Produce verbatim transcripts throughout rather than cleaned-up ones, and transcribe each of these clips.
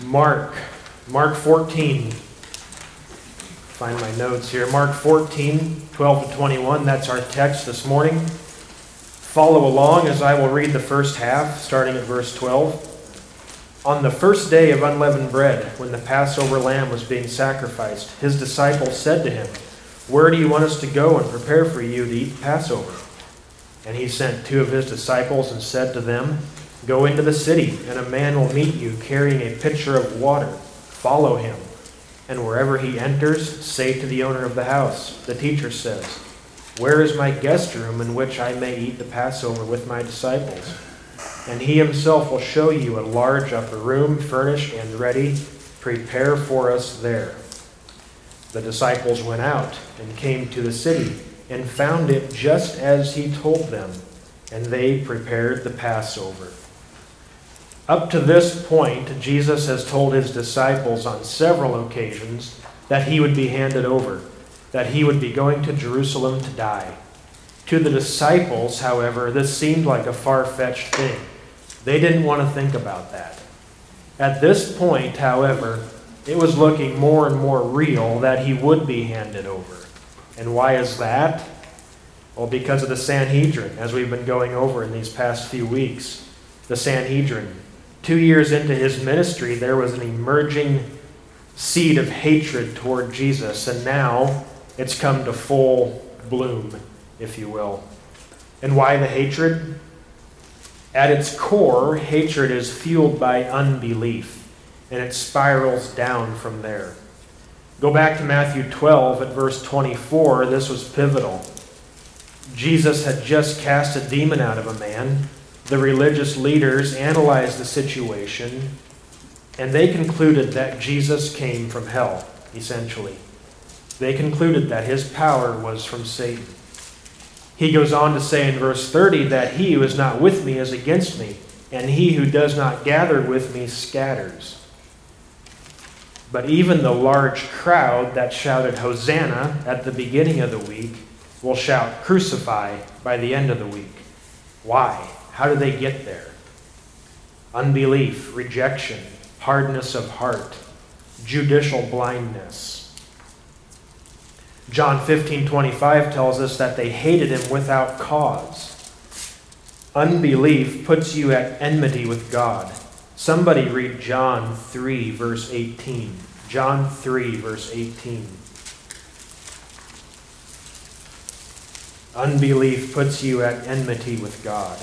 Mark, Mark fourteen. Find my notes here. Mark fourteen, twelve to twenty-one. That's our text this morning. Follow along as I will read the first half, starting at verse twelve. On the first day of unleavened bread, when the Passover lamb was being sacrificed, his disciples said to him, "Where do you want us to go and prepare for you to eat Passover?" And he sent two of his disciples and said to them, "Go into the city, and a man will meet you carrying a pitcher of water. Follow him. And wherever he enters, say to the owner of the house, 'The teacher says, where is my guest room in which I may eat the Passover with my disciples?' And he himself will show you a large upper room, furnished and ready. Prepare for us there." The disciples went out and came to the city and found it just as he told them, and they prepared the Passover. Up to this point, Jesus has told his disciples on several occasions that he would be handed over, that he would be going to Jerusalem to die. To the disciples, however, this seemed like a far-fetched thing. They didn't want to think about that. At this point, however, it was looking more and more real that he would be handed over. And why is that? Well, because of the Sanhedrin, as we've been going over in these past few weeks. The Sanhedrin. Two years into his ministry, there was an emerging seed of hatred toward Jesus, and now it's come to full bloom, if you will. And why the hatred? At its core, hatred is fueled by unbelief, and it spirals down from there. Go back to Matthew twelve at verse twenty-four. This was pivotal. Jesus had just cast a demon out of a man. The religious leaders analyzed the situation, and they concluded that Jesus came from hell, essentially. They concluded that his power was from Satan. He goes on to say in verse thirty that he who is not with me is against me, and he who does not gather with me scatters. But even the large crowd that shouted Hosanna at the beginning of the week will shout Crucify by the end of the week. Why? How do they get there? Unbelief, rejection, hardness of heart, judicial blindness. John fifteen twenty-five tells us that they hated him without cause. Unbelief puts you at enmity with God. Somebody read John three, verse eighteen. John three, verse eighteen. Unbelief puts you at enmity with God.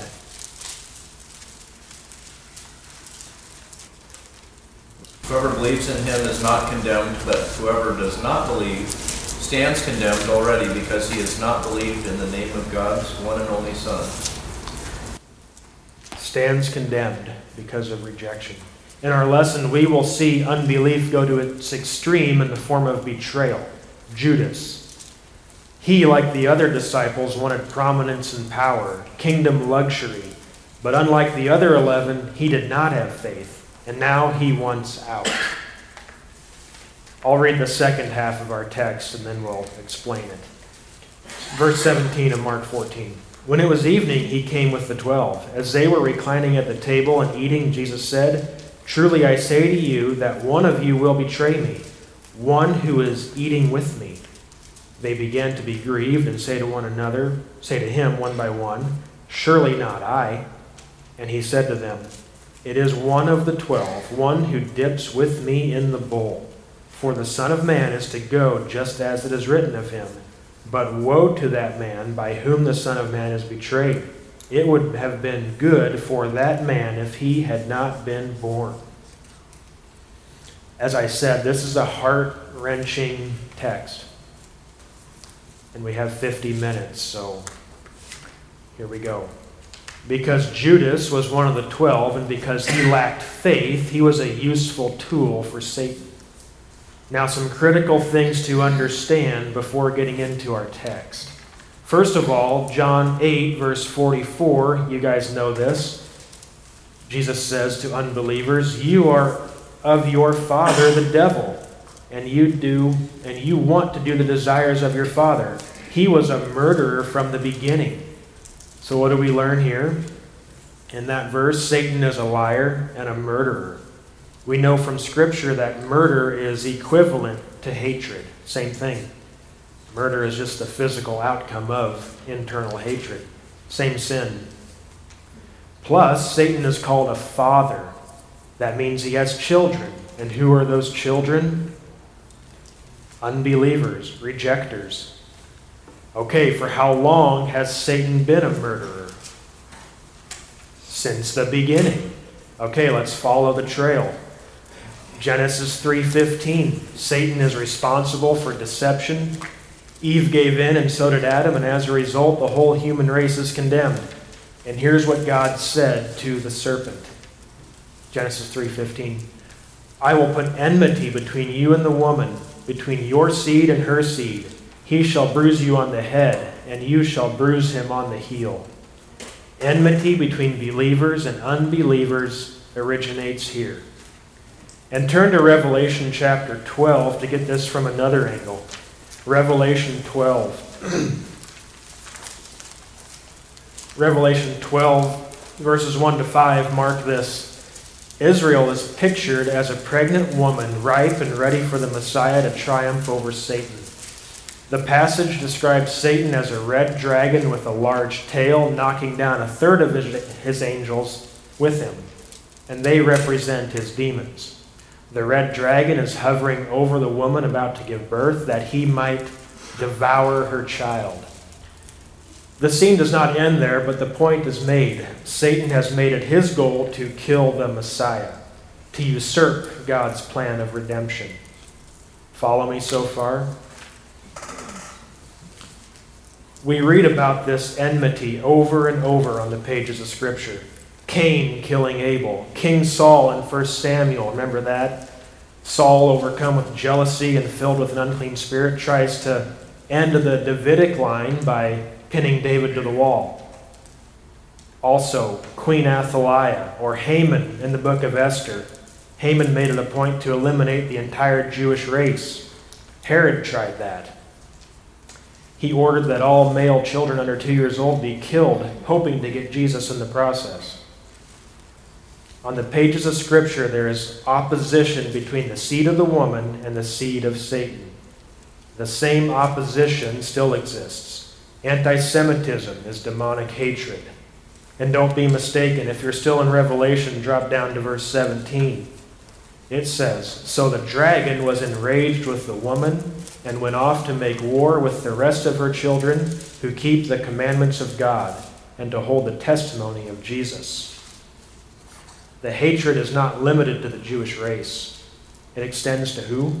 Whoever believes in him is not condemned, but whoever does not believe stands condemned already, because he has not believed in the name of God's one and only Son. Stands condemned because of rejection. In our lesson, we will see unbelief go to its extreme in the form of betrayal. Judas. He, like the other disciples, wanted prominence and power, kingdom luxury. But unlike the other eleven, he did not have faith. And now he wants out. I'll read the second half of our text and then we'll explain it. Verse seventeen of Mark fourteen. When it was evening, he came with the twelve. As they were reclining at the table and eating, Jesus said, "Truly I say to you that one of you will betray me, one who is eating with me." They began to be grieved and say to one another, say to him one by one, "Surely not I." And he said to them, "It is one of the twelve, one who dips with me in the bowl. For the Son of Man is to go just as it is written of him. But woe to that man by whom the Son of Man is betrayed. It would have been good for that man if he had not been born." As I said, this is a heart-wrenching text. And we have fifty minutes, so here we go. Because Judas was one of the twelve, and because he lacked faith, he was a useful tool for Satan. Now, some critical things to understand before getting into our text. First of all, John eight, verse forty-four, you guys know this. Jesus says to unbelievers, "You are of your father the devil, and you do and you want to do the desires of your father. He was a murderer from the beginning." So what do we learn here? In that verse, Satan is a liar and a murderer. We know from Scripture that murder is equivalent to hatred. Same thing. Murder is just the physical outcome of internal hatred. Same sin. Plus, Satan is called a father. That means he has children. And who are those children? Unbelievers, rejectors. Okay, for how long has Satan been a murderer? Since the beginning. Okay, let's follow the trail. Genesis three fifteen. Satan is responsible for deception. Eve gave in and so did Adam, and as a result, the whole human race is condemned. And here's what God said to the serpent. Genesis three fifteen. I will put enmity between you and the woman, between your seed and her seed. He shall bruise you on the head, and you shall bruise him on the heel. Enmity between believers and unbelievers originates here. And turn to Revelation chapter twelve to get this from another angle. Revelation twelve. Revelation twelve, verses one to five, mark this. Israel is pictured as a pregnant woman, ripe and ready for the Messiah to triumph over Satan. The passage describes Satan as a red dragon with a large tail, knocking down a third of his, his angels with him, and they represent his demons. The red dragon is hovering over the woman about to give birth, that he might devour her child. The scene does not end there, but the point is made. Satan has made it his goal to kill the Messiah, to usurp God's plan of redemption. Follow me so far? We read about this enmity over and over on the pages of Scripture. Cain killing Abel. King Saul in First Samuel, remember that? Saul, overcome with jealousy and filled with an unclean spirit, tries to end the Davidic line by pinning David to the wall. Also, Queen Athaliah, or Haman in the book of Esther. Haman made it a point to eliminate the entire Jewish race. Herod tried that. He ordered that all male children under two years old be killed, hoping to get Jesus in the process. On the pages of Scripture, there is opposition between the seed of the woman and the seed of Satan. The same opposition still exists. Anti-Semitism is demonic hatred. And don't be mistaken, if you're still in Revelation, drop down to verse seventeen. It says, So the dragon was enraged with the woman and went off to make war with the rest of her children who keep the commandments of God and to hold the testimony of Jesus. The hatred is not limited to the Jewish race. It extends to who?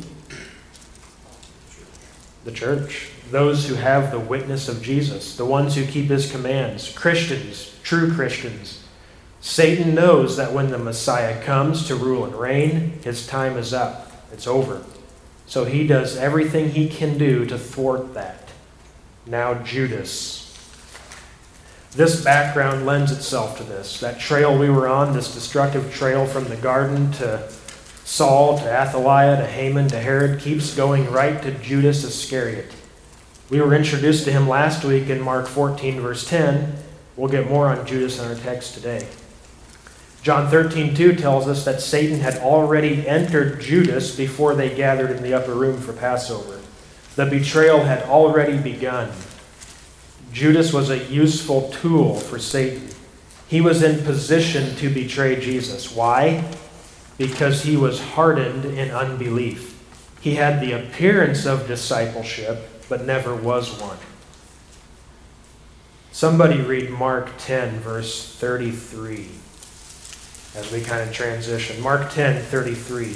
The church. Those who have the witness of Jesus, the ones who keep his commands, Christians, true Christians. Satan knows that when the Messiah comes to rule and reign, his time is up. It's over. So he does everything he can do to thwart that. Now Judas. This background lends itself to this. That trail we were on, this destructive trail from the garden to Saul, to Athaliah, to Haman, to Herod, keeps going right to Judas Iscariot. We were introduced to him last week in Mark fourteen, verse ten. We'll get more on Judas in our text today. John thirteen two tells us that Satan had already entered Judas before they gathered in the upper room for Passover. The betrayal had already begun. Judas was a useful tool for Satan. He was in position to betray Jesus. Why? Because he was hardened in unbelief. He had the appearance of discipleship, but never was one. Somebody read Mark ten, verse thirty-three, as we kind of transition. Mark ten, thirty-three.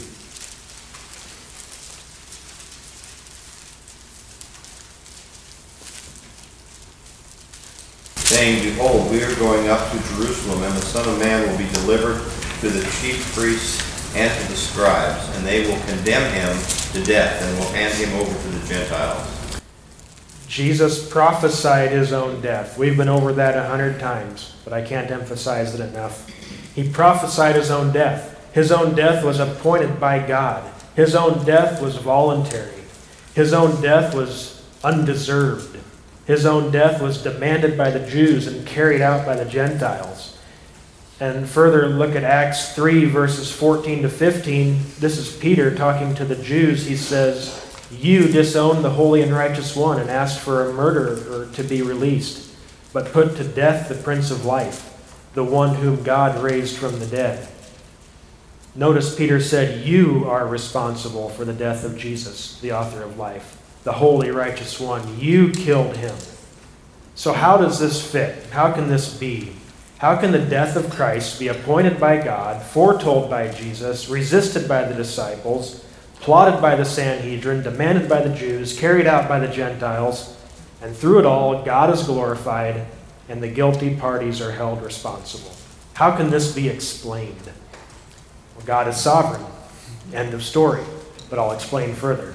Saying, Behold, we are going up to Jerusalem, and the Son of Man will be delivered to the chief priests and to the scribes, and they will condemn him to death, and will hand him over to the Gentiles. Jesus prophesied his own death. We've been over that a hundred times, but I can't emphasize it enough. He prophesied his own death. His own death was appointed by God. His own death was voluntary. His own death was undeserved. His own death was demanded by the Jews and carried out by the Gentiles. And further look at Acts three, verses fourteen to fifteen. This is Peter talking to the Jews. He says, "You disowned the holy and righteous one and asked for a murderer to be released, but put to death the Prince of Life, the one whom God raised from the dead." Notice Peter said, "You are responsible for the death of Jesus, the author of life, the holy, righteous one. You killed him." So how does this fit? How can this be? How can the death of Christ be appointed by God, foretold by Jesus, resisted by the disciples, plotted by the Sanhedrin, demanded by the Jews, carried out by the Gentiles, and through it all, God is glorified and the guilty parties are held responsible? How can this be explained? Well, God is sovereign. End of story. But I'll explain further.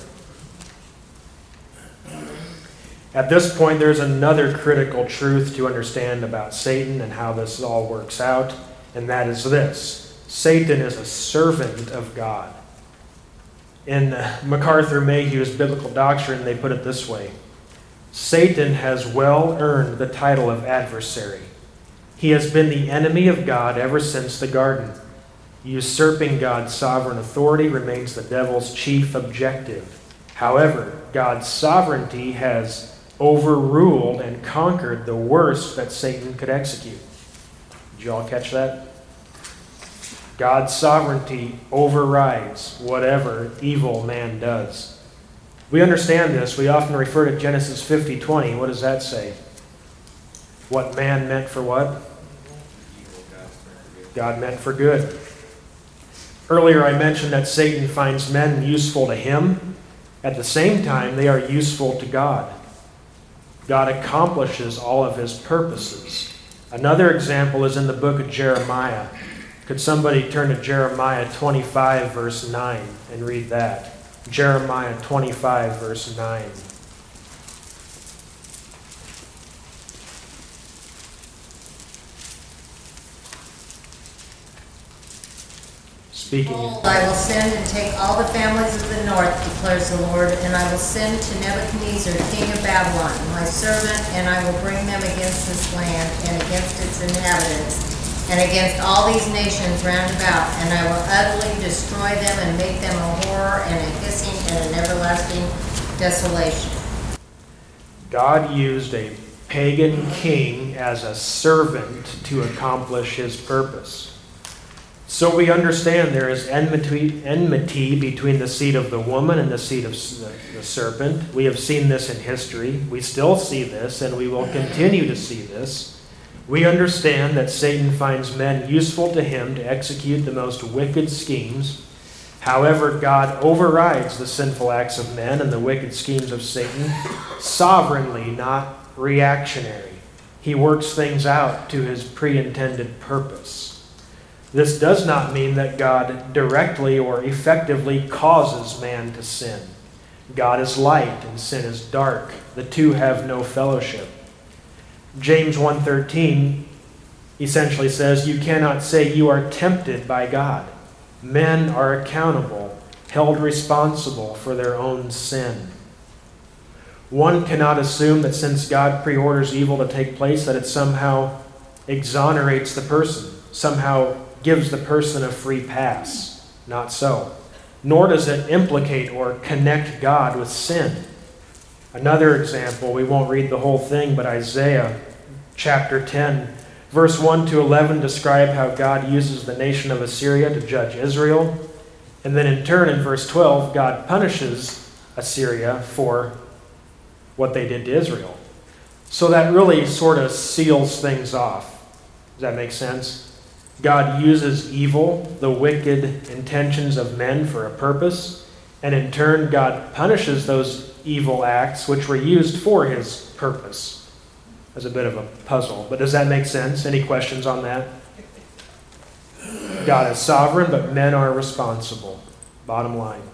At this point, there's another critical truth to understand about Satan and how this all works out, and that is this: Satan is a servant of God. In MacArthur Mayhew's Biblical Doctrine, they put it this way: Satan has well earned the title of adversary. He has been the enemy of God ever since the garden. Usurping God's sovereign authority remains the devil's chief objective. However, God's sovereignty has overruled and conquered the worst that Satan could execute. Did you all catch that? God's sovereignty overrides whatever evil man does. We understand this. We often refer to Genesis fifty twenty. What does that say? What man meant for what? God meant for good. Earlier I mentioned that Satan finds men useful to him. At the same time, they are useful to God. God accomplishes all of his purposes. Another example is in the book of Jeremiah. Could somebody turn to Jeremiah twenty-five, verse nine, and read that? Jeremiah twenty-five, verse nine. Speaking. Behold, I will send and take all the families of the north, declares the Lord, and I will send to Nebuchadnezzar, king of Babylon, my servant, and I will bring them against this land and against its inhabitants, and against all these nations round about, and I will utterly destroy them and make them a horror and a hissing and an everlasting desolation. God used a pagan king as a servant to accomplish his purpose. So we understand there is enmity, enmity between the seed of the woman and the seed of the serpent. We have seen this in history. We still see this, and we will continue to see this. We understand that Satan finds men useful to him to execute the most wicked schemes. However, God overrides the sinful acts of men and the wicked schemes of Satan sovereignly, not reactionary. He works things out to his pre-intended purpose. This does not mean that God directly or effectively causes man to sin. God is light and sin is dark. The two have no fellowship. James one thirteen essentially says, you cannot say you are tempted by God. Men are accountable, held responsible for their own sin. One cannot assume that since God preorders evil to take place, that it somehow exonerates the person, somehow gives the person a free pass. Not so. Nor does it implicate or connect God with sin. Another example, we won't read the whole thing, but Isaiah chapter ten, verse one to eleven describe how God uses the nation of Assyria to judge Israel. And then in turn, in verse twelve, God punishes Assyria for what they did to Israel. So that really sort of seals things off. Does that make sense? God uses evil, the wicked intentions of men, for a purpose, and in turn God punishes those evil acts which were used for his purpose. That's a bit of a puzzle, but does that make sense? Any questions on that? God is sovereign, but men are responsible. Bottom line.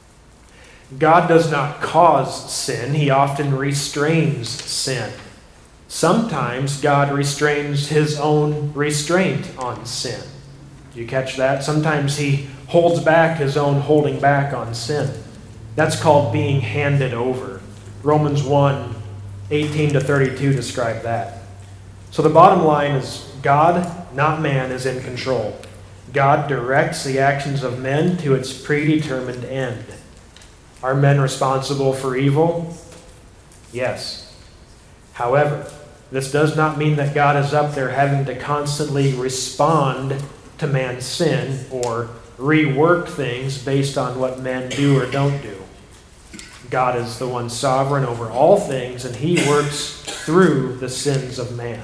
God does not cause sin. He often restrains sin. Sometimes God restrains his own restraint on sin. Do you catch that? Sometimes he holds back his own holding back on sin. That's called being handed over. Romans one, eighteen to thirty-two describe that. So the bottom line is God not man, is in control. God directs the actions of men to its predetermined end. Are men responsible for evil? Yes. However, this does not mean that God is up there having to constantly respond to man's sin or rework things based on what men do or don't do. God is the one sovereign over all things, and he works through the sins of man.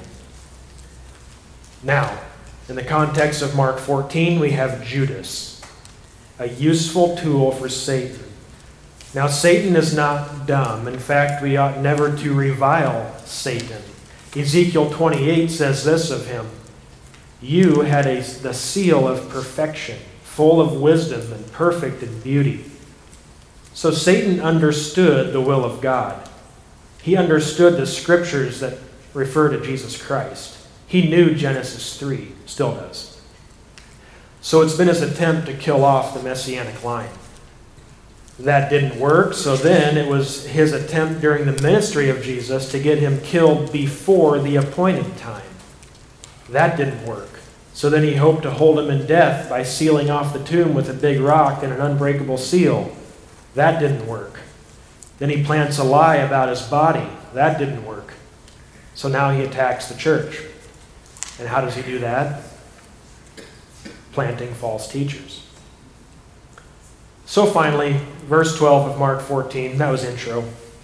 Now, in the context of Mark fourteen, we have Judas, a useful tool for Satan. Now, Satan is not dumb. In fact, we ought never to revile Satan. Ezekiel twenty-eight says this of him: "You had a, the seal of perfection, full of wisdom and perfect in beauty." So Satan understood the will of God. He understood the scriptures that refer to Jesus Christ. He knew Genesis three, still does. So it's been his attempt to kill off the Messianic line. That didn't work, so then it was his attempt during the ministry of Jesus to get him killed before the appointed time. That didn't work. So then he hoped to hold him in death by sealing off the tomb with a big rock and an unbreakable seal. That didn't work. Then he plants a lie about his body. That didn't work. So now he attacks the church. And how does he do that? Planting false teachers. So finally, verse twelve of Mark fourteen, that was intro.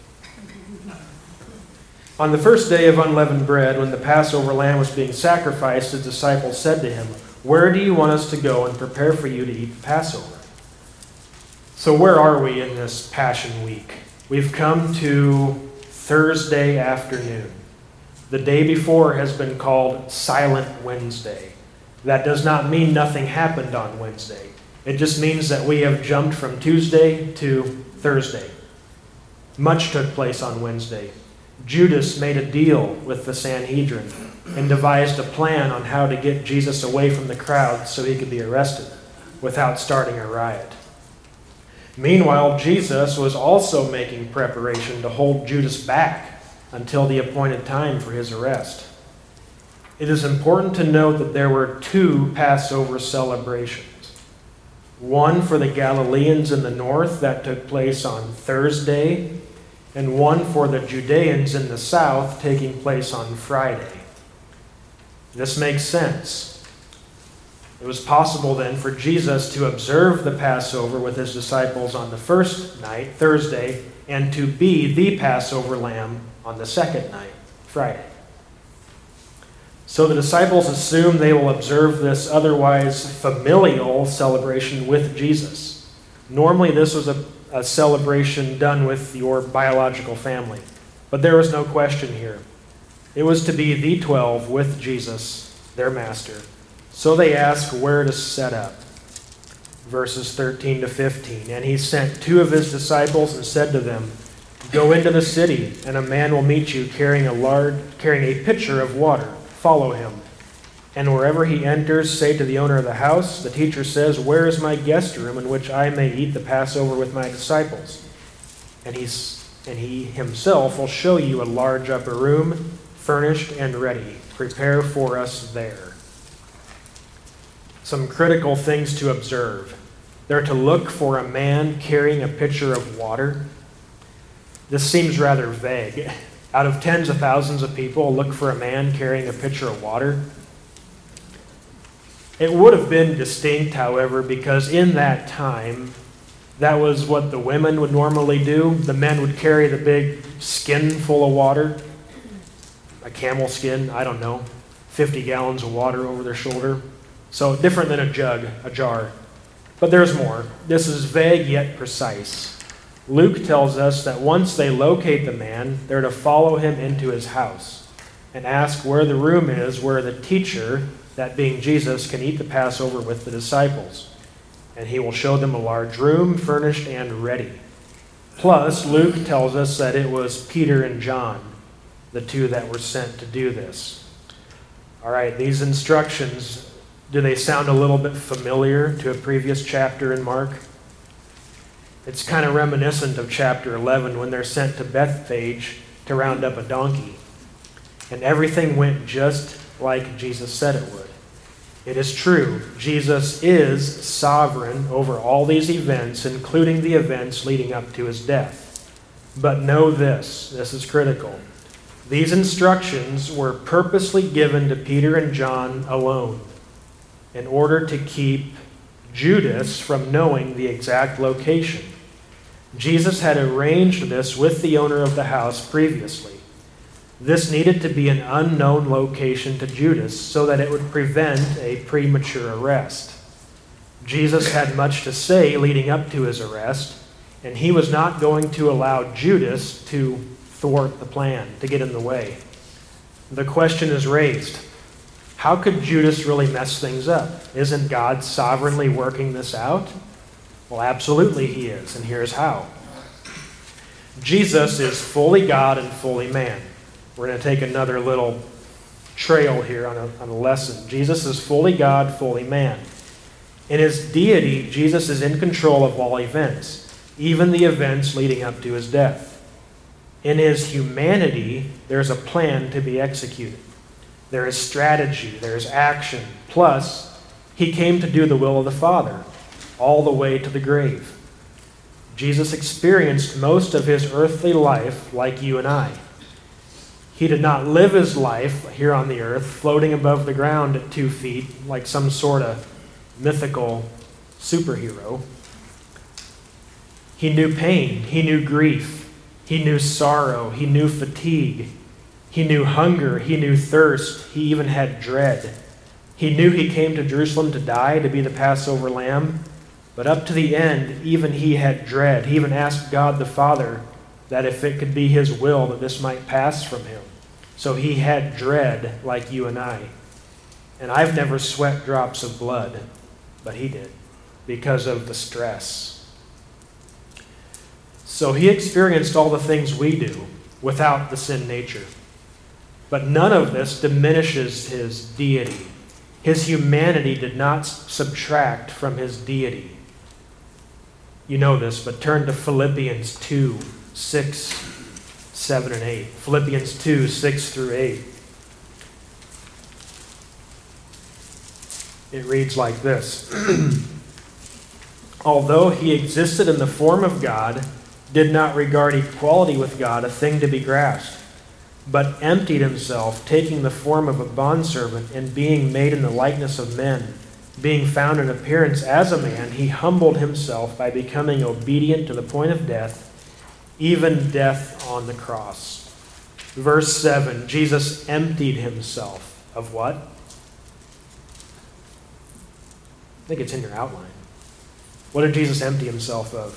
On the first day of unleavened bread, when the Passover lamb was being sacrificed, his disciples said to him, "Where do you want us to go and prepare for you to eat the Passover?" So where are we in this Passion Week? We've come to Thursday afternoon. The day before has been called Silent Wednesday. That does not mean nothing happened on Wednesday. It just means that we have jumped from Tuesday to Thursday. Much took place on Wednesday. Judas made a deal with the Sanhedrin and devised a plan on how to get Jesus away from the crowd so he could be arrested without starting a riot. Meanwhile, Jesus was also making preparation to hold Judas back until the appointed time for his arrest. It is important to note that there were two Passover celebrations. One for the Galileans in the north that took place on Thursday, and one for the Judeans in the south taking place on Friday. This makes sense. It was possible then for Jesus to observe the Passover with his disciples on the first night, Thursday, and to be the Passover lamb on the second night, Friday. So the disciples assume they will observe this otherwise familial celebration with Jesus. Normally this was a, a celebration done with your biological family, but there was no question here. It was to be the twelve with Jesus, their master. So they ask where to set up. Verses thirteen to fifteen. And he sent two of his disciples and said to them, "Go into the city, and a man will meet you carrying a large, carrying a pitcher of water. Follow him. And wherever he enters, say to the owner of the house, 'The teacher says, where is my guest room in which I may eat the Passover with my disciples?' And he, and he himself will show you a large upper room, furnished and ready. Prepare for us there." Some critical things to observe. They're to look for a man carrying a pitcher of water. This seems rather vague. Out of tens of thousands of people, look for a man carrying a pitcher of water. It would have been distinct, however, because in that time, that was what the women would normally do. The men would carry the big skin full of water, a camel skin, I don't know, fifty gallons of water over their shoulder. So different than a jug, a jar. But there's more. This is vague yet precise. Luke tells us that once they locate the man, they're to follow him into his house and ask where the room is where the teacher, that being Jesus, can eat the Passover with the disciples. And he will show them a large room, furnished and ready. Plus, Luke tells us that it was Peter and John, the two that were sent to do this. All right, these instructions, do they sound a little bit familiar to a previous chapter in Mark? It's kind of reminiscent of chapter eleven when they're sent to Bethphage to round up a donkey. And everything went just like Jesus said it would. It is true, Jesus is sovereign over all these events, including the events leading up to his death. But know this, this is critical. These instructions were purposely given to Peter and John alone in order to keep Judas from knowing the exact location. Jesus had arranged this with the owner of the house previously. This needed to be an unknown location to Judas so that it would prevent a premature arrest. Jesus had much to say leading up to his arrest, and he was not going to allow Judas to thwart the plan, to get in the way. The question is raised, how could Judas really mess things up? Isn't God sovereignly working this out? Well, absolutely he is, and here's how. Jesus is fully God and fully man. We're going to take another little trail here on a, on a lesson. Jesus is fully God, fully man. In his deity, Jesus is in control of all events, even the events leading up to his death. In his humanity, there's a plan to be executed. There is strategy, there is action. Plus, he came to do the will of the Father, all the way to the grave. Jesus experienced most of his earthly life like you and I. He did not live his life here on the earth, floating above the ground at two feet like some sort of mythical superhero. He knew pain. He knew grief. He knew sorrow. He knew fatigue. He knew hunger. He knew thirst. He even had dread. He knew he came to Jerusalem to die, to be the Passover lamb. But up to the end, even he had dread. He even asked God the Father that if it could be his will that this might pass from him. So he had dread like you and I. And I've never sweat drops of blood, but he did, because of the stress. So he experienced all the things we do without the sin nature. But none of this diminishes his deity. His humanity did not subtract from his deity. You know this, but turn to Philippians two, six, seven, and eight. Philippians two, six through eight. It reads like this. Although he existed in the form of God, did not regard equality with God a thing to be grasped, but emptied himself, taking the form of a bondservant and being made in the likeness of men. Being found in appearance as a man, he humbled himself by becoming obedient to the point of death, even death on the cross. Verse seven, Jesus emptied himself of what? I think it's in your outline. What did Jesus empty himself of?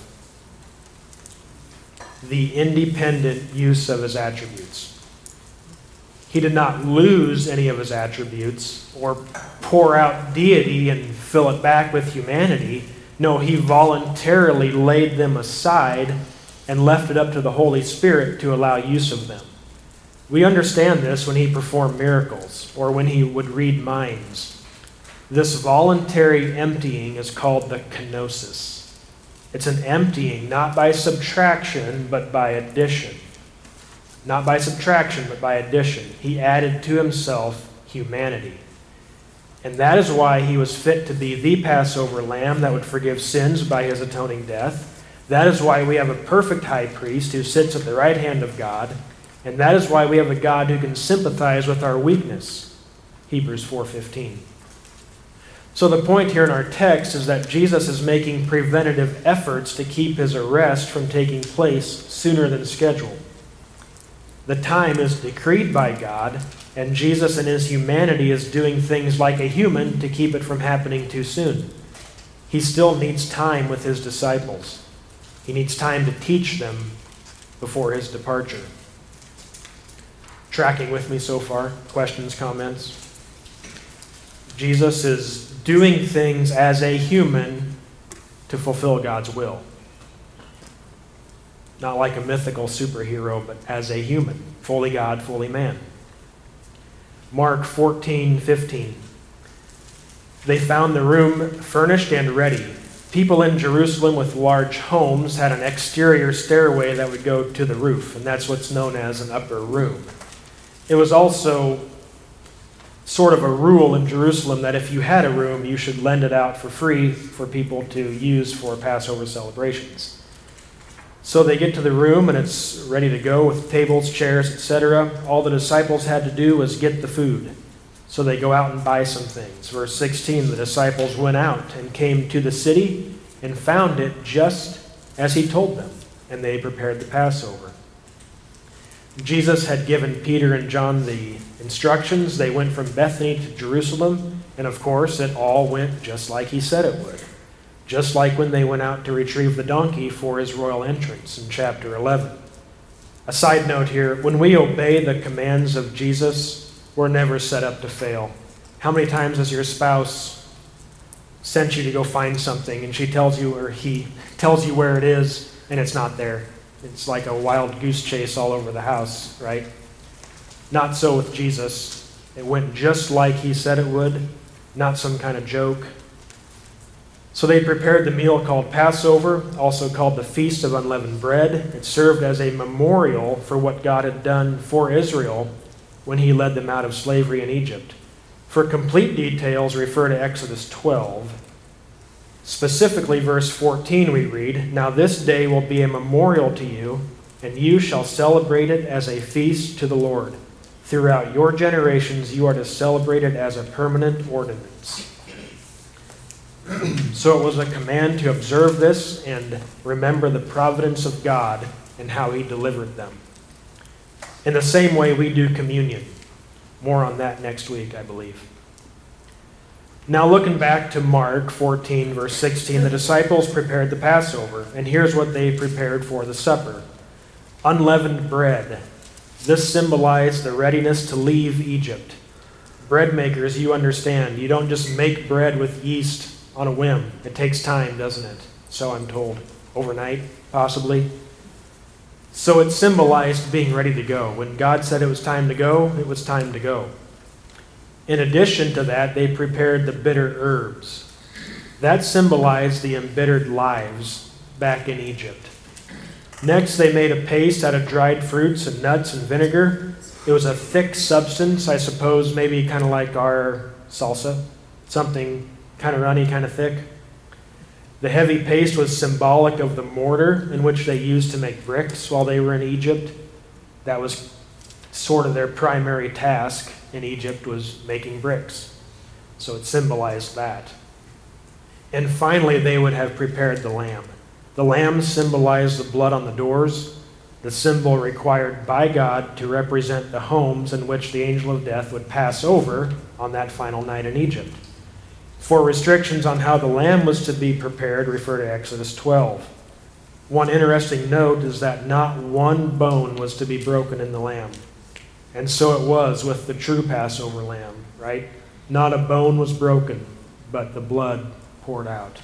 The independent use of his attributes. He did not lose any of his attributes or pour out deity and fill it back with humanity. No, he voluntarily laid them aside and left it up to the Holy Spirit to allow use of them. We understand this when he performed miracles or when he would read minds. This voluntary emptying is called the kenosis. It's an emptying not by subtraction but by addition. Not by subtraction, but by addition. He added to himself humanity. And that is why he was fit to be the Passover lamb that would forgive sins by his atoning death. That is why we have a perfect high priest who sits at the right hand of God. And that is why we have a God who can sympathize with our weakness. Hebrews four fifteen. So the point here in our text is that Jesus is making preventative efforts to keep his arrest from taking place sooner than scheduled. The time is decreed by God, and Jesus in his humanity is doing things like a human to keep it from happening too soon. He still needs time with his disciples. He needs time to teach them before his departure. Tracking with me so far? Questions, comments? Jesus is doing things as a human to fulfill God's will. Not like a mythical superhero, but as a human. Fully God, fully man. Mark fourteen fifteen. They found the room furnished and ready. People in Jerusalem with large homes had an exterior stairway that would go to the roof, and that's what's known as an upper room. It was also sort of a rule in Jerusalem that if you had a room, you should lend it out for free for people to use for Passover celebrations. So they get to the room and it's ready to go with tables, chairs, et cetera. All the disciples had to do was get the food. So they go out and buy some things. Verse sixteen, the disciples went out and came to the city and found it just as he told them, and they prepared the Passover. Jesus had given Peter and John the instructions. They went from Bethany to Jerusalem, and of course it all went just like he said it would. Just like when they went out to retrieve the donkey for his royal entrance in chapter eleven. A side note here, when we obey the commands of Jesus, we're never set up to fail. How many times has your spouse sent you to go find something and she tells you, or he tells you where it is, and it's not there? It's like a wild goose chase all over the house, right? Not so with Jesus. It went just like he said it would, not some kind of joke. So they prepared the meal called Passover, also called the Feast of Unleavened Bread. It served as a memorial for what God had done for Israel when he led them out of slavery in Egypt. For complete details, refer to Exodus twelve. Specifically, verse fourteen, we read, "Now this day will be a memorial to you, and you shall celebrate it as a feast to the Lord. Throughout your generations, you are to celebrate it as a permanent ordinance." So it was a command to observe this and remember the providence of God and how he delivered them. In the same way, we do communion. More on that next week, I believe. Now looking back to Mark fourteen, verse sixteen, the disciples prepared the Passover, and here's what they prepared for the supper. Unleavened bread. This symbolized the readiness to leave Egypt. Bread makers, you understand, you don't just make bread with yeast on a whim. It takes time, doesn't it? So I'm told. Overnight, possibly. So it symbolized being ready to go. When God said it was time to go, it was time to go. In addition to that, they prepared the bitter herbs. That symbolized the embittered lives back in Egypt. Next, they made a paste out of dried fruits and nuts and vinegar. It was a thick substance, I suppose, maybe kind of like our salsa, something kind of runny, kind of thick. The heavy paste was symbolic of the mortar in which they used to make bricks while they were in Egypt. That was sort of their primary task in Egypt, was making bricks. So it symbolized that. And finally, they would have prepared the lamb. The lamb symbolized the blood on the doors, the symbol required by God to represent the homes in which the angel of death would pass over on that final night in Egypt. For restrictions on how the lamb was to be prepared, refer to Exodus twelve. One interesting note is that not one bone was to be broken in the lamb. And so it was with the true Passover lamb, right? Not a bone was broken, but the blood poured out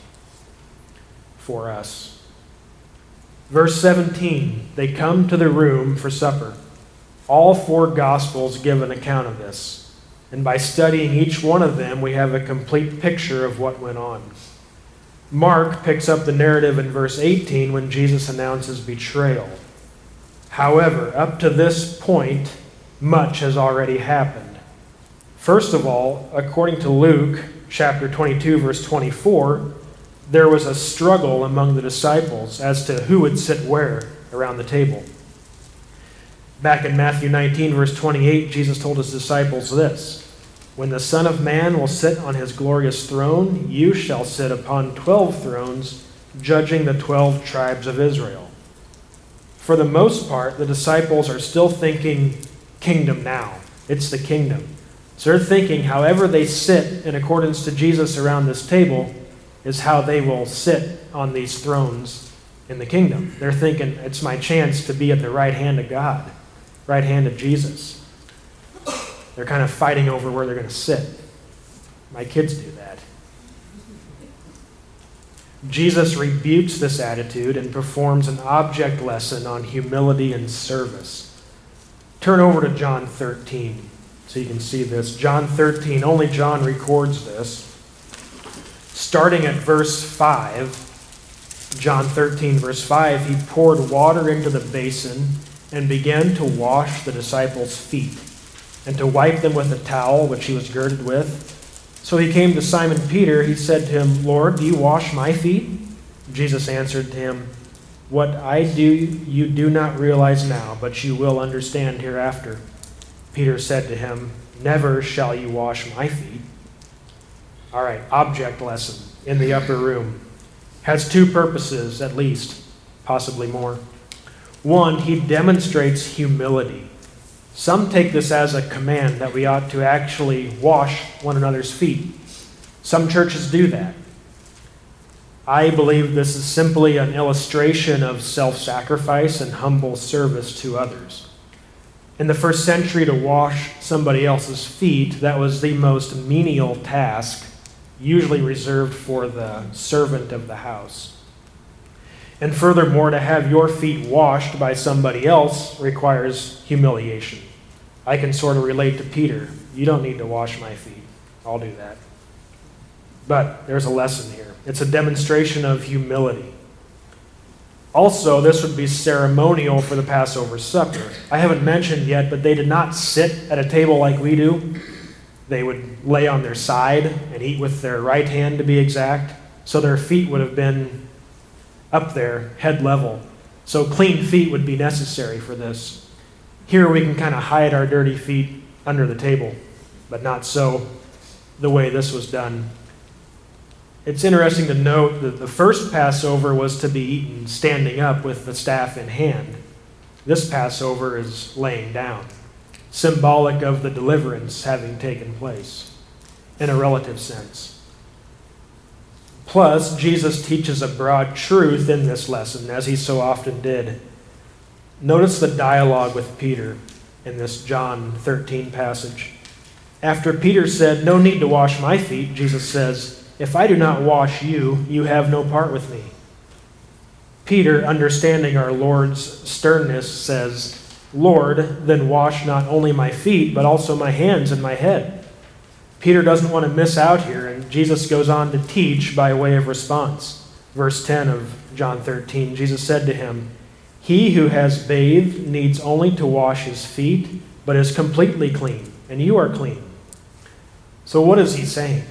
for us. Verse seventeen, they come to the room for supper. All four Gospels give an account of this. And by studying each one of them, we have a complete picture of what went on. Mark picks up the narrative in verse eighteen when Jesus announces betrayal. However, up to this point, much has already happened. First of all, according to Luke chapter twenty-two, verse twenty-four, there was a struggle among the disciples as to who would sit where around the table. Back in Matthew nineteen, verse twenty-eight, Jesus told his disciples this, "When the Son of Man will sit on his glorious throne, you shall sit upon twelve thrones, judging the twelve tribes of Israel." For the most part, the disciples are still thinking kingdom now. It's the kingdom. So they're thinking however they sit in accordance to Jesus around this table is how they will sit on these thrones in the kingdom. They're thinking, it's my chance to be at the right hand of God, right hand of Jesus. They're kind of fighting over where they're going to sit. My kids do that. Jesus rebukes this attitude and performs an object lesson on humility and service. Turn over to John thirteen so you can see this. John thirteen, only John records this. Starting at verse five, John thirteen, verse five, he poured water into the basin and began to wash the disciples' feet and to wipe them with a towel which he was girded with. So he came to Simon Peter. He said to him, Lord, do you wash my feet? Jesus answered to him, What I do you do not realize now, but you will understand hereafter. Peter said to him, Never shall you wash my feet. All right, object lesson in the upper room. Has two purposes, at least, possibly more. One, he demonstrates humility. Some take this as a command that we ought to actually wash one another's feet. Some churches do that. I believe this is simply an illustration of self-sacrifice and humble service to others. In the first century, to wash somebody else's feet, that was the most menial task, usually reserved for the servant of the house. And furthermore, to have your feet washed by somebody else requires humiliation. I can sort of relate to Peter. You don't need to wash my feet. I'll do that. But there's a lesson here. It's a demonstration of humility. Also, this would be ceremonial for the Passover supper. I haven't mentioned yet, but they did not sit at a table like we do. They would lay on their side and eat with their right hand, to be exact. So their feet would have been up there, head level. So clean feet would be necessary for this. Here we can kind of hide our dirty feet under the table, but not so the way this was done. It's interesting to note that the first Passover was to be eaten standing up with the staff in hand. This Passover is laying down, symbolic of the deliverance having taken place in a relative sense. Plus, Jesus teaches a broad truth in this lesson, as he so often did. Notice the dialogue with Peter in this John thirteen passage. After Peter said, "No need to wash my feet," Jesus says, "If I do not wash you, you have no part with me." Peter, understanding our Lord's sternness, says, "Lord, then wash not only my feet, but also my hands and my head." Peter doesn't want to miss out here, and Jesus goes on to teach by way of response. Verse ten of John thirteen, Jesus said to him, "He who has bathed needs only to wash his feet, but is completely clean, and you are clean." So what is he saying?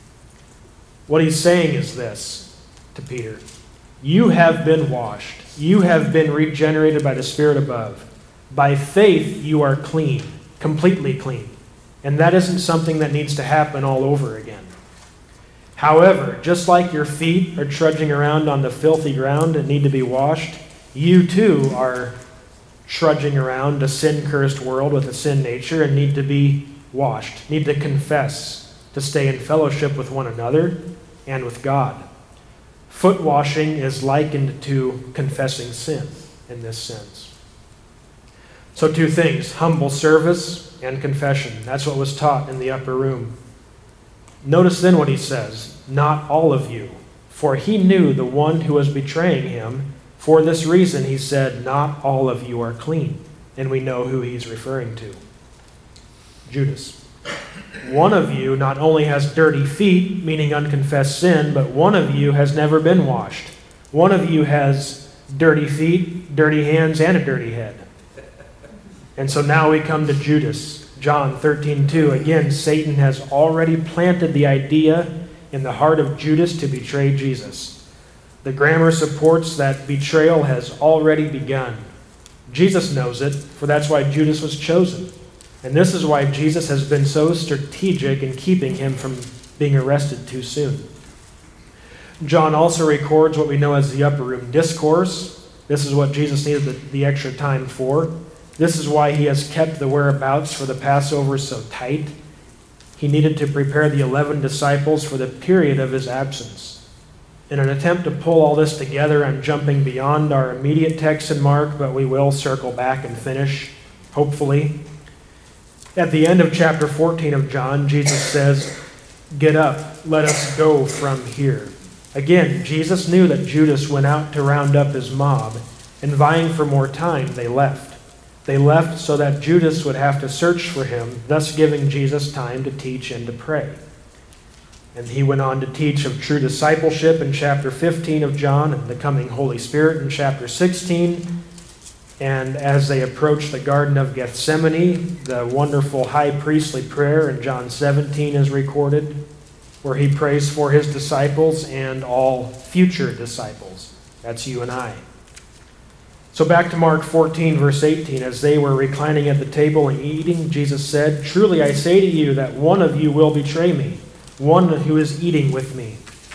What he's saying is this to Peter: you have been washed. You have been regenerated by the Spirit above. By faith, you are clean, completely clean. And that isn't something that needs to happen all over again. However, just like your feet are trudging around on the filthy ground and need to be washed, you too are trudging around a sin-cursed world with a sin nature and need to be washed, need to confess, to stay in fellowship with one another and with God. Foot washing is likened to confessing sin in this sense. So two things, humble service and confession. That's what was taught in the upper room. Notice then what he says, "Not all of you," for he knew the one who was betraying him. For this reason he said, "Not all of you are clean." And we know who he's referring to. Judas. One of you not only has dirty feet, meaning unconfessed sin, but one of you has never been washed. One of you has dirty feet, dirty hands, and a dirty head. And so now we come to Judas. John thirteen two. Again, Satan has already planted the idea in the heart of Judas to betray Jesus. The grammar supports that betrayal has already begun. Jesus knows it, for that's why Judas was chosen. And this is why Jesus has been so strategic in keeping him from being arrested too soon. John also records what we know as the upper room discourse. This is what Jesus needed the, the extra time for. This is why he has kept the whereabouts for the Passover so tight. He needed to prepare the eleven disciples for the period of his absence. In an attempt to pull all this together, I'm jumping beyond our immediate text in Mark, but we will circle back and finish, hopefully. At the end of chapter fourteen of John, Jesus says, "Get up, let us go from here." Again, Jesus knew that Judas went out to round up his mob, and vying for more time, they left. They left so that Judas would have to search for him, thus giving Jesus time to teach and to pray. And he went on to teach of true discipleship in chapter fifteen of John and the coming Holy Spirit in chapter sixteen. And as they approach the Garden of Gethsemane, the wonderful high priestly prayer in John seventeen is recorded, where he prays for his disciples and all future disciples. That's you and I. So back to Mark fourteen, verse eighteen. As they were reclining at the table and eating, Jesus said, "Truly I say to you that one of you will betray me, one who is eating with me."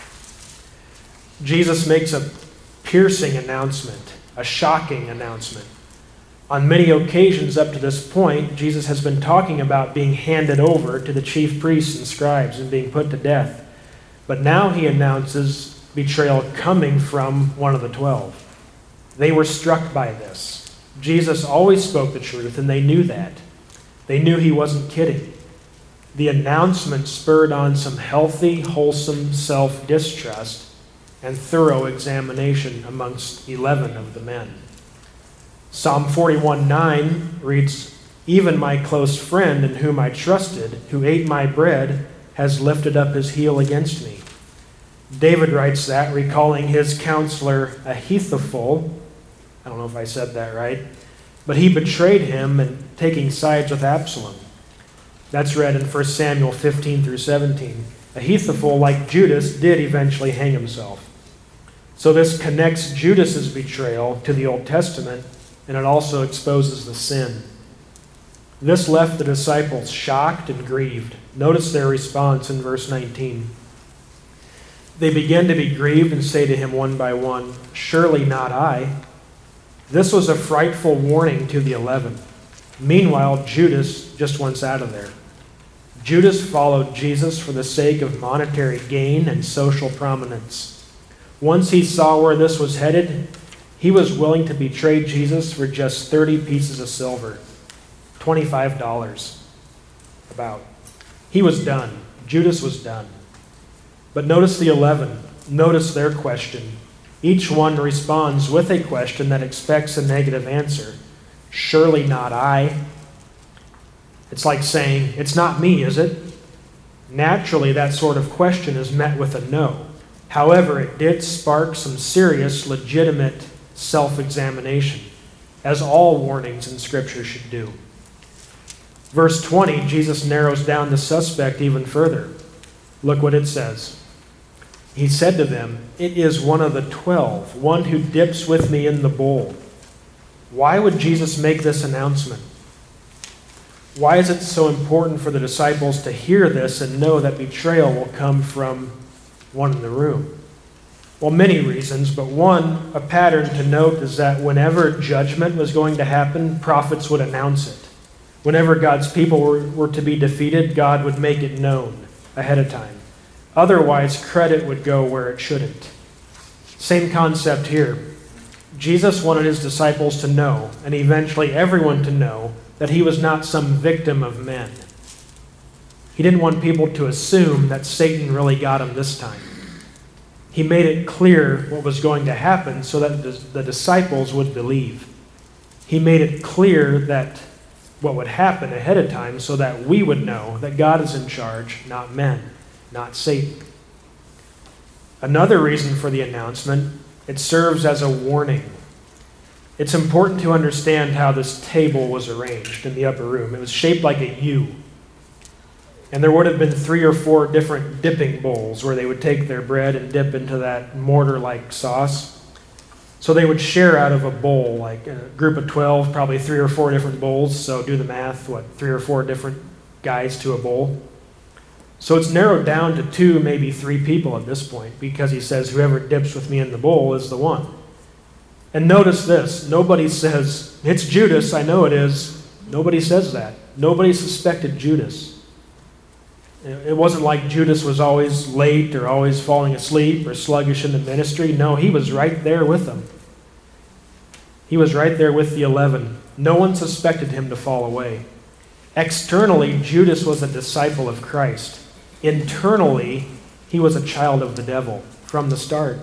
Jesus makes a piercing announcement, a shocking announcement. On many occasions up to this point, Jesus has been talking about being handed over to the chief priests and scribes and being put to death. But now he announces betrayal coming from one of the twelve. They were struck by this. Jesus always spoke the truth, and they knew that. They knew he wasn't kidding. The announcement spurred on some healthy, wholesome self-distrust and thorough examination amongst eleven of the men. Psalm forty-one nine reads, "Even my close friend in whom I trusted, who ate my bread, has lifted up his heel against me." David writes that, recalling his counselor Ahithophel. I don't know if I said that right. But he betrayed him and taking sides with Absalom. That's read in First Samuel fifteen through seventeen. Ahithophel, like Judas, did eventually hang himself. So this connects Judas's betrayal to the Old Testament, and it also exposes the sin. This left the disciples shocked and grieved. Notice their response in verse nineteen. They began to be grieved and say to him one by one, "Surely not I." This was a frightful warning to the eleven. Meanwhile, Judas just wants out of there. Judas followed Jesus for the sake of monetary gain and social prominence. Once he saw where this was headed, he was willing to betray Jesus for just thirty pieces of silver, twenty-five dollars, about. He was done. Judas was done. But notice the eleven. Notice their question. Each one responds with a question that expects a negative answer. "Surely not I." It's like saying, "It's not me, is it?" Naturally, that sort of question is met with a no. However, it did spark some serious, legitimate self-examination, as all warnings in Scripture should do. Verse twenty, Jesus narrows down the suspect even further. Look what it says. He said to them, "It is one of the twelve, one who dips with me in the bowl." Why would Jesus make this announcement? Why is it so important for the disciples to hear this and know that betrayal will come from one in the room? Well, many reasons, but one, a pattern to note, is that whenever judgment was going to happen, prophets would announce it. Whenever God's people were, were to be defeated, God would make it known ahead of time. Otherwise, credit would go where it shouldn't. Same concept here. Jesus wanted his disciples to know, and eventually everyone to know, that he was not some victim of men. He didn't want people to assume that Satan really got him this time. He made it clear what was going to happen so that the disciples would believe. He made it clear that what would happen ahead of time so that we would know that God is in charge, not men, not Satan. Another reason for the announcement, it serves as a warning. It's important to understand how this table was arranged in the upper room. It was shaped like a U. And there would have been three or four different dipping bowls where they would take their bread and dip into that mortar-like sauce. So they would share out of a bowl, like a group of twelve, probably three or four different bowls. So do the math, what, three or four different guys to a bowl? So it's narrowed down to two, maybe three people at this point, because he says, "Whoever dips with me in the bowl is the one." And notice this, nobody says, "It's Judas, I know it is." Nobody says that. Nobody suspected Judas. It wasn't like Judas was always late or always falling asleep or sluggish in the ministry. No, he was right there with them. He was right there with the eleven. No one suspected him to fall away. Externally, Judas was a disciple of Christ. Internally, he was a child of the devil from the start.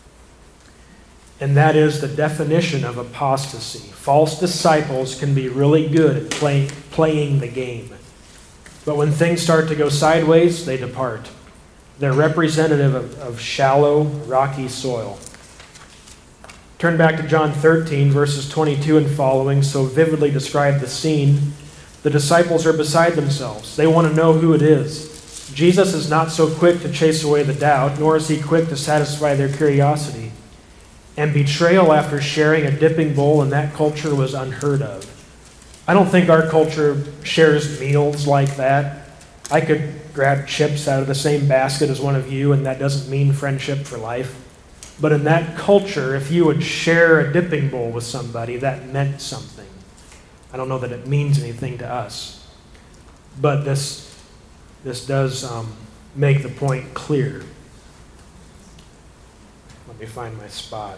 And that is the definition of apostasy. False disciples can be really good at play, playing the game. But when things start to go sideways, they depart. They're representative of, of shallow, rocky soil. Turn back to John thirteen, verses twenty-two and following, so vividly describe the scene. The disciples are beside themselves. They want to know who it is. Jesus is not so quick to chase away the doubt, nor is he quick to satisfy their curiosity. And betrayal after sharing a dipping bowl in that culture was unheard of. I don't think our culture shares meals like that. I could grab chips out of the same basket as one of you, and that doesn't mean friendship for life. But in that culture, if you would share a dipping bowl with somebody, that meant something. I don't know that it means anything to us. But this, this does um, make the point clear. Let me find my spot.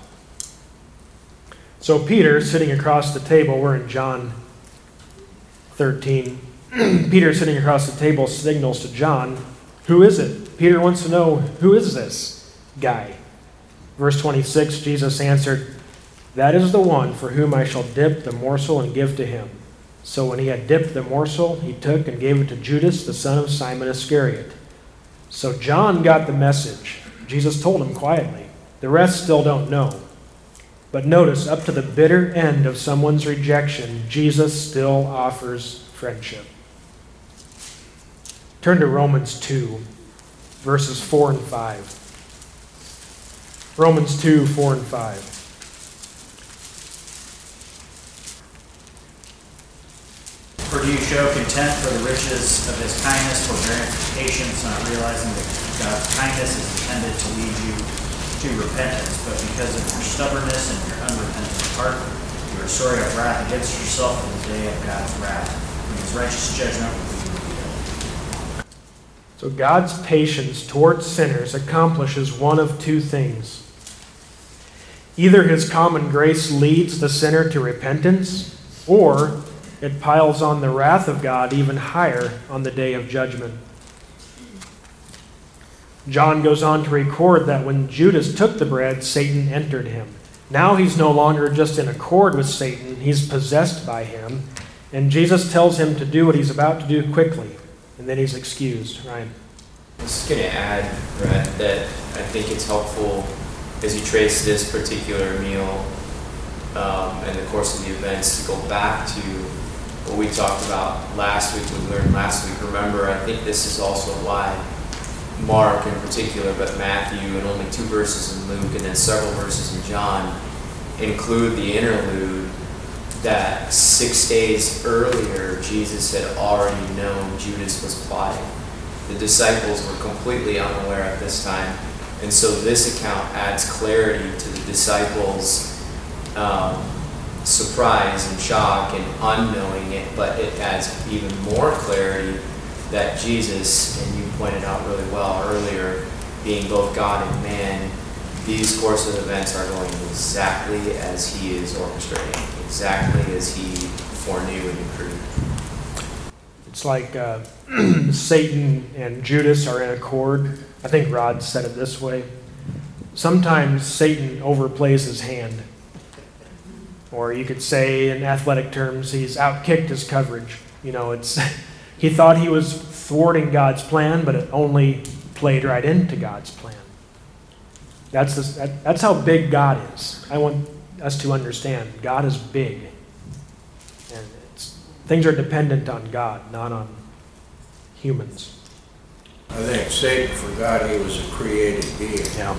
So Peter, sitting across the table, we're in John thirteen. Peter, sitting across the table, signals to John, who is it? Peter wants to know, who is this guy? Verse twenty-six, Jesus answered, that is the one for whom I shall dip the morsel and give to him. So when he had dipped the morsel, he took and gave it to Judas, the son of Simon Iscariot. So John got the message. Jesus told him quietly. The rest still don't know. But notice, up to the bitter end of someone's rejection, Jesus still offers friendship. Turn to Romans two, verses four and five. Romans two, four and five. For do you show contempt for the riches of his kindness, forbearance, patience, not realizing that God's kindness is intended to lead you to repentance, but because of your stubbornness and your unrepentant heart, you are storing up wrath against yourself in the day of God's wrath, when his righteous judgment will be revealed. So God's patience towards sinners accomplishes one of two things. Either his common grace leads the sinner to repentance, or it piles on the wrath of God even higher on the day of judgment. John goes on to record that when Judas took the bread, Satan entered him. Now he's no longer just in accord with Satan, he's possessed by him. And Jesus tells him to do what he's about to do quickly, and then he's excused. Ryan? I was just going to add, Brett, that I think it's helpful as you trace this particular meal um, and the course of the events to go back to what we talked about last week, we learned last week. Remember, I think this is also why Mark in particular, but Matthew and only two verses in Luke and then several verses in John include the interlude that six days earlier Jesus had already known Judas was plotting. The disciples were completely unaware at this time, and so this account adds clarity to the disciples' um, surprise and shock and unknowing it, but it adds even more clarity that Jesus, and you pointed out really well earlier, being both God and man, these course of events are going exactly as he is orchestrating, exactly as he foreknew and decreed. It's like uh, Satan and Judas are in accord. I think Rod said it this way. Sometimes Satan overplays his hand. Or you could say in athletic terms, he's outkicked his coverage. You know, it's he thought he was thwarting God's plan, but it only played right into God's plan. That's, the, that, that's how big God is. I want us to understand God is big. And it's, things are dependent on God, not on humans. I think Satan forgot he was a created being. Yeah.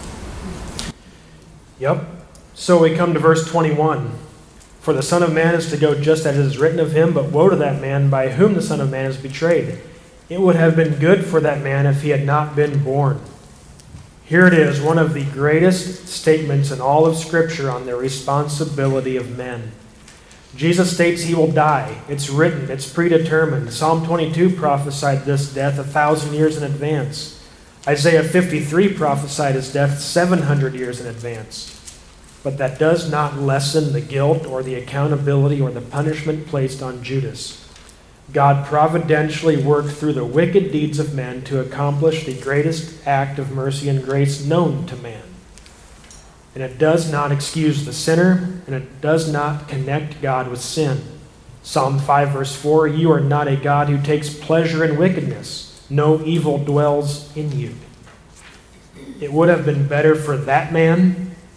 Yep. So we come to verse twenty-one. For the Son of Man is to go just as it is written of him, but woe to that man by whom the Son of Man is betrayed. It would have been good for that man if he had not been born. Here it is, one of the greatest statements in all of Scripture on the responsibility of men. Jesus states he will die. It's written. It's predetermined. Psalm twenty-two prophesied this death a thousand years in advance. Isaiah fifty-three prophesied his death seven hundred years in advance. But that does not lessen the guilt or the accountability or the punishment placed on Judas. God providentially worked through the wicked deeds of men to accomplish the greatest act of mercy and grace known to man. And it does not excuse the sinner, and it does not connect God with sin. Psalm five verse four, you are not a God who takes pleasure in wickedness. No evil dwells in you. It would have been better for that man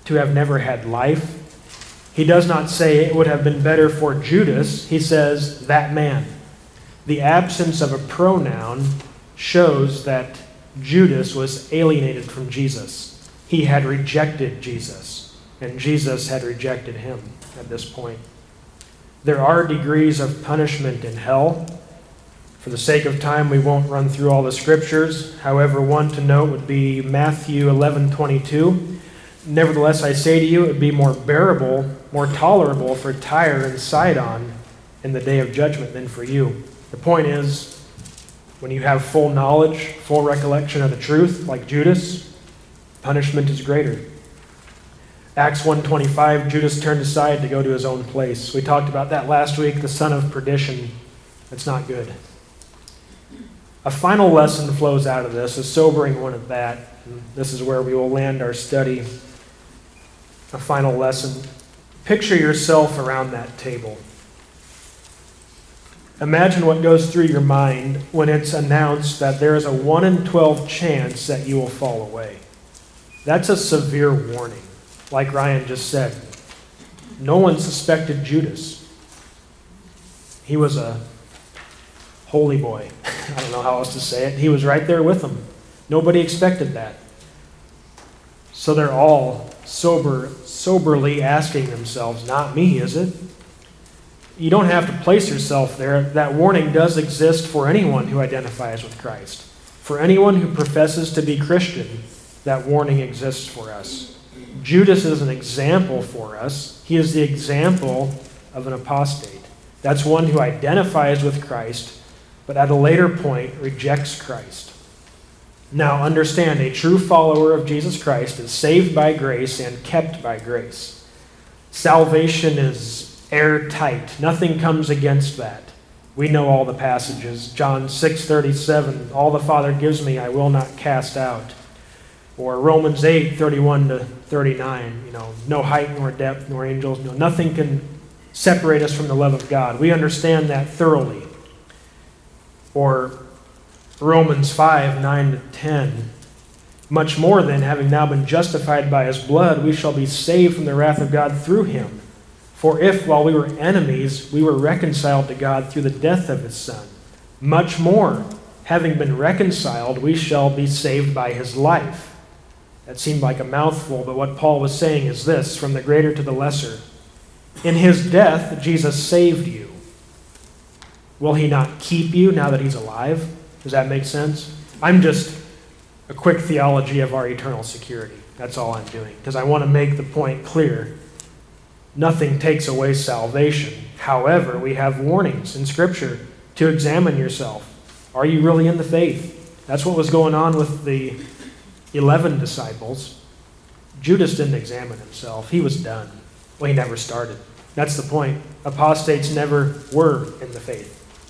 to have never had life. He does not say it would have been better for Judas. He says, that man. The absence of a pronoun shows that Judas was alienated from Jesus. He had rejected Jesus, and Jesus had rejected him at this point. There are degrees of punishment in hell. For the sake of time, we won't run through all the scriptures. However, one to note would be Matthew eleven twenty-two. Nevertheless, I say to you, it would be more bearable, more tolerable for Tyre and Sidon in the day of judgment than for you. The point is, when you have full knowledge, full recollection of the truth, like Judas, punishment is greater. Acts one twenty-five, Judas turned aside to go to his own place. We talked about that last week, the son of perdition. That's not good. A final lesson flows out of this, a sobering one at that. And this is where we will land our study. A final lesson. Picture yourself around that table. Imagine what goes through your mind when it's announced that there is a one in twelve chance that you will fall away. That's a severe warning. Like Ryan just said, no one suspected Judas. He was a holy boy. I don't know how else to say it. He was right there with them. Nobody expected that. So they're all sober, soberly asking themselves, not me, is it? You don't have to place yourself there. That warning does exist for anyone who identifies with Christ. For anyone who professes to be Christian, that warning exists for us. Judas is an example for us. He is the example of an apostate. That's one who identifies with Christ, but at a later point rejects Christ. Now understand, a true follower of Jesus Christ is saved by grace and kept by grace. Salvation is airtight. Nothing comes against that. We know all the passages. John six thirty-seven, all the Father gives me, I will not cast out. Or Romans eight thirty-one to thirty-nine, you know, no height nor depth nor angels, no, nothing can separate us from the love of God. We understand that thoroughly. Or Romans five nine to ten, much more than having now been justified by his blood, we shall be saved from the wrath of God through him. For if, while we were enemies, we were reconciled to God through the death of his Son, much more, having been reconciled, we shall be saved by his life. That seemed like a mouthful, but what Paul was saying is this, from the greater to the lesser. In his death, Jesus saved you. Will he not keep you now that he's alive? Does that make sense? I'm just a quick theology of our eternal security. That's all I'm doing, because I want to make the point clear. Nothing takes away salvation. However, we have warnings in Scripture to examine yourself. Are you really in the faith? That's what was going on with the eleven disciples. Judas didn't examine himself. He was done. Well, he never started. That's the point. Apostates never were in the faith.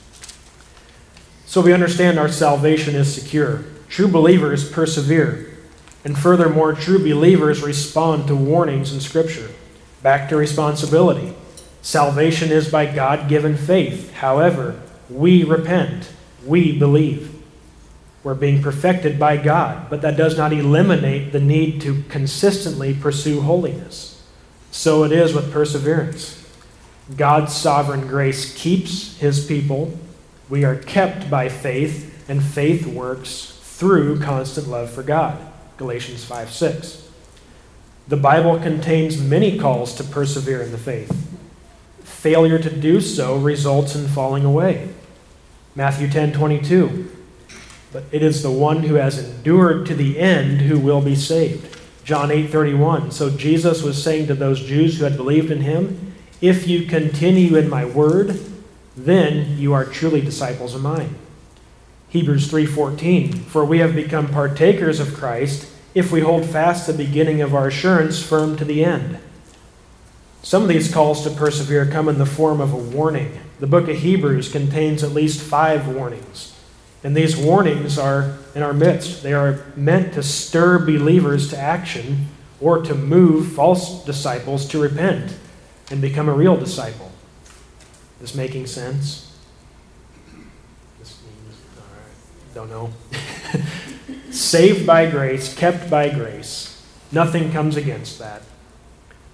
So we understand our salvation is secure. True believers persevere. And furthermore, true believers respond to warnings in Scripture. Back to responsibility. Salvation is by God-given faith. However, we repent. We believe. We're being perfected by God, but that does not eliminate the need to consistently pursue holiness. So it is with perseverance. God's sovereign grace keeps his people. We are kept by faith, and faith works through constant love for God. Galatians five six. The Bible contains many calls to persevere in the faith. Failure to do so results in falling away. Matthew ten twenty-two. But it is the one who has endured to the end who will be saved. John eight thirty-one. So Jesus was saying to those Jews who had believed in him, if you continue in my word, then you are truly disciples of mine. Hebrews three fourteen. For we have become partakers of Christ if we hold fast the beginning of our assurance firm to the end. Some of these calls to persevere come in the form of a warning. The book of Hebrews contains at least five warnings. And these warnings are in our midst. They are meant to stir believers to action or to move false disciples to repent and become a real disciple. This making sense? This means, all right, don't know. Saved by grace, kept by grace. Nothing comes against that.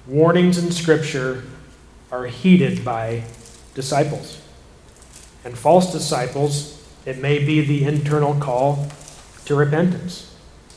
Warnings in Scripture are heeded by disciples. And false disciples, it may be the internal call to repentance.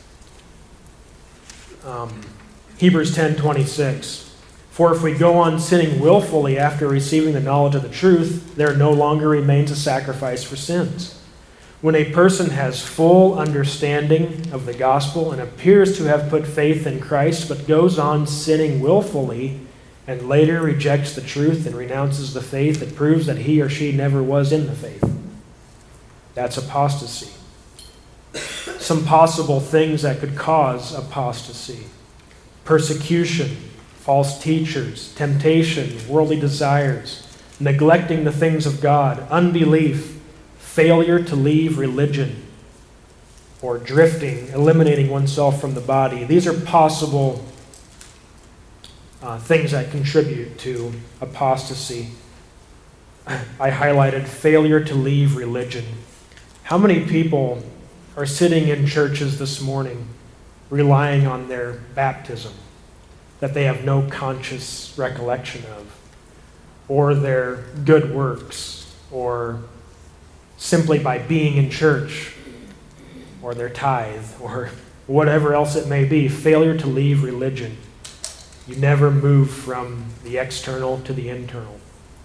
Um, Hebrews ten twenty-six. For if we go on sinning willfully after receiving the knowledge of the truth, there no longer remains a sacrifice for sins. When a person has full understanding of the gospel and appears to have put faith in Christ, but goes on sinning willfully and later rejects the truth and renounces the faith, it proves that he or she never was in the faith. That's apostasy. Some possible things that could cause apostasy: persecution, false teachers, temptation, worldly desires, neglecting the things of God, unbelief, failure to leave religion, or drifting, eliminating oneself from the body. These are possible uh, things that contribute to apostasy. I highlighted failure to leave religion. How many people are sitting in churches this morning relying on their baptism that they have no conscious recollection of, or their good works, or simply by being in church, or their tithe, or whatever else it may be? Failure to leave religion. You never move from the external to the internal.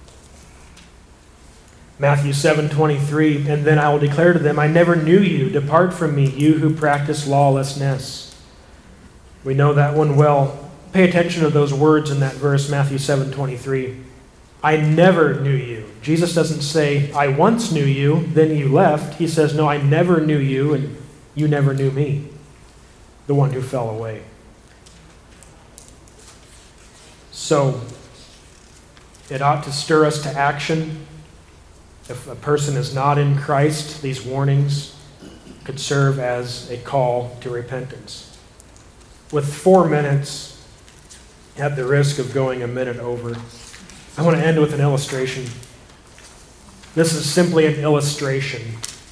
Matthew seven twenty-three, and then I will declare to them, I never knew you. Depart from me, you who practice lawlessness. We know that one well. Pay attention to those words in that verse, Matthew seven twenty-three. I never knew you. Jesus doesn't say, I once knew you, then you left. He says, no, I never knew you, and you never knew me, the one who fell away. So, it ought to stir us to action. If a person is not in Christ, these warnings could serve as a call to repentance. With four minutes, at the risk of going a minute over, I want to end with an illustration. This is simply an illustration.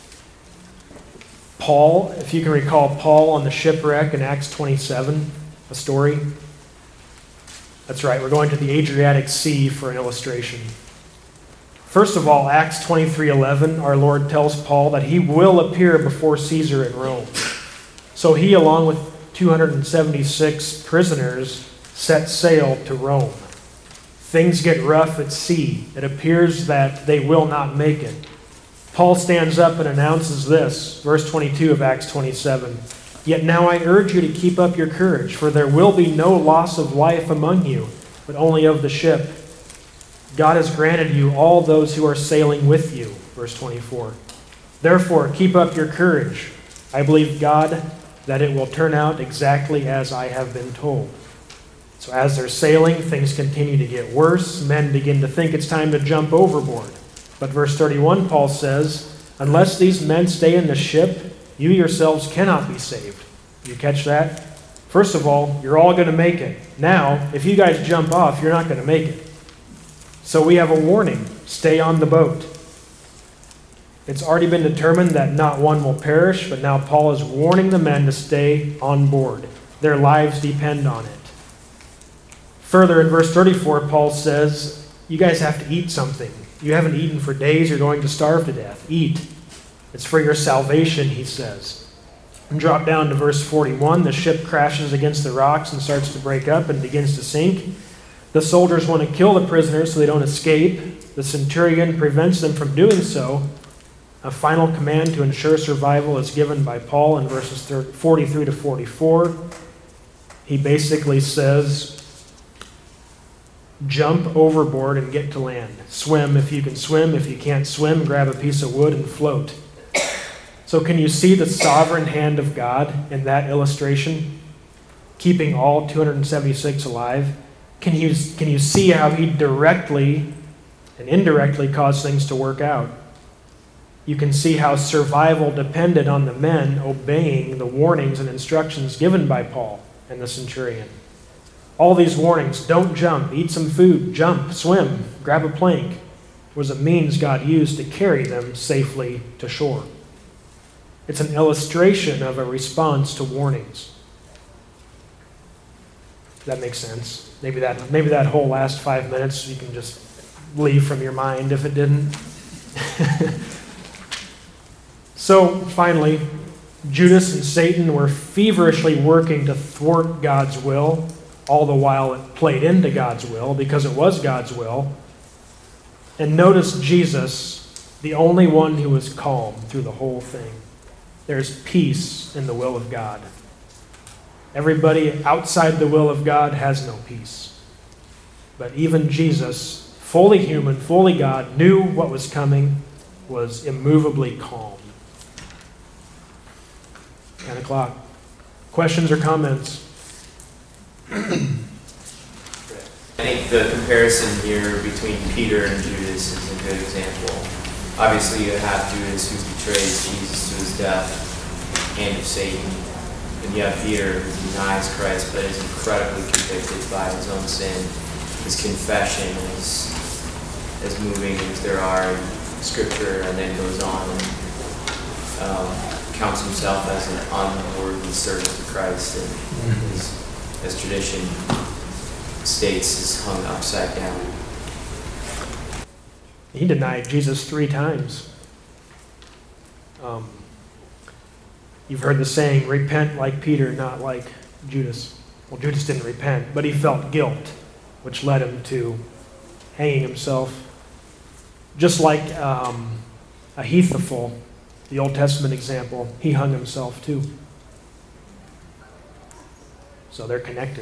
Paul, if you can recall Paul on the shipwreck in Acts twenty-seven, a story. That's right, we're going to the Adriatic Sea for an illustration. First of all, Acts twenty-three eleven, our Lord tells Paul that he will appear before Caesar in Rome. So he, along with two hundred seventy-six prisoners, set sail to Rome. Things get rough at sea. It appears that they will not make it. Paul stands up and announces this, verse twenty-two of Acts twenty-seven. Yet now I urge you to keep up your courage, for there will be no loss of life among you, but only of the ship. God has granted you all those who are sailing with you, verse twenty-four. Therefore, keep up your courage. I believe God that it will turn out exactly as I have been told. So as they're sailing, things continue to get worse. Men begin to think it's time to jump overboard. But verse thirty-one, Paul says, unless these men stay in the ship, you yourselves cannot be saved. You catch that? First of all, you're all going to make it. Now, if you guys jump off, you're not going to make it. So we have a warning. Stay on the boat. It's already been determined that not one will perish, but now Paul is warning the men to stay on board. Their lives depend on it. Further, in verse thirty-four, Paul says, you guys have to eat something. You haven't eaten for days, you're going to starve to death. Eat. It's for your salvation, he says. And drop down to verse forty-one. The ship crashes against the rocks and starts to break up and begins to sink. The soldiers want to kill the prisoners so they don't escape. The centurion prevents them from doing so. A final command to ensure survival is given by Paul in verses forty-three to forty-four. He basically says, jump overboard and get to land. Swim if you can swim. If you can't swim, grab a piece of wood and float. So can you see the sovereign hand of God in that illustration? Keeping all two hundred seventy-six alive. Can you, can you see how he directly and indirectly caused things to work out? You can see how survival depended on the men obeying the warnings and instructions given by Paul and the centurion. All these warnings, don't jump, eat some food, jump, swim, grab a plank, was a means God used to carry them safely to shore. It's an illustration of a response to warnings. That makes sense. Maybe that, maybe that whole last five minutes you can just leave from your mind if it didn't. So finally, Judas and Satan were feverishly working to thwart God's will, all the while it played into God's will because it was God's will. And notice Jesus, the only one who was calm through the whole thing. There's peace in the will of God. Everybody outside the will of God has no peace. But even Jesus, fully human, fully God, knew what was coming, was immovably calm. ten o'clock. Questions or comments? I think the comparison here between Peter and Judas is a good example. Obviously, you have Judas who betrays Jesus to his death, hand of Satan. And you have Peter who denies Christ but is incredibly convicted by his own sin. His confession is as moving as there are in Scripture, and then goes on and um, counts himself as an unworthy servant to Christ, and mm-hmm. is, as tradition states, is hung upside down. He denied Jesus three times. Um, you've heard the saying, repent like Peter, not like Judas. Well, Judas didn't repent, but he felt guilt, which led him to hanging himself. Just like um, Ahithophel, the Old Testament example, he hung himself too. So they're connected.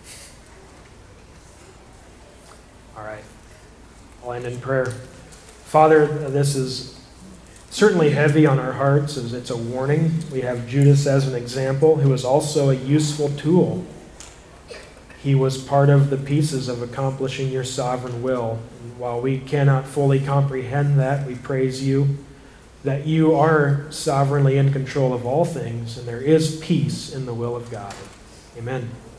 All right. I'll end in prayer. Father, this is certainly heavy on our hearts as it's a warning. We have Judas as an example, who is also a useful tool. He was part of the pieces of accomplishing your sovereign will. And while we cannot fully comprehend that, we praise you that you are sovereignly in control of all things, and there is peace in the will of God. Amen.